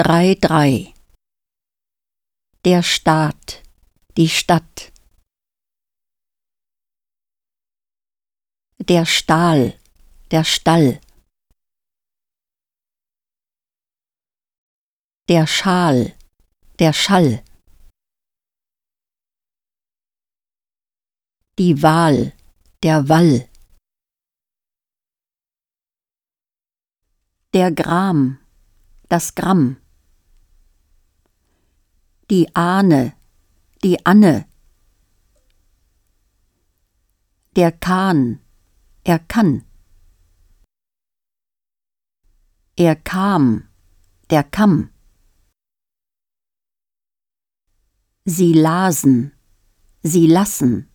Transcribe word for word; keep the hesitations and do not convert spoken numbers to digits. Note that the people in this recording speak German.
Reihe drei. Der Staat, die Stadt. Der Stahl, der Stall. Der Schal, der Schall. Die Wahl, der Wall. Der Gram, das Gramm. Die Ahne, die Anne. Der Kahn, er kann. Er kam, der Kamm. Sie lasen, sie lassen.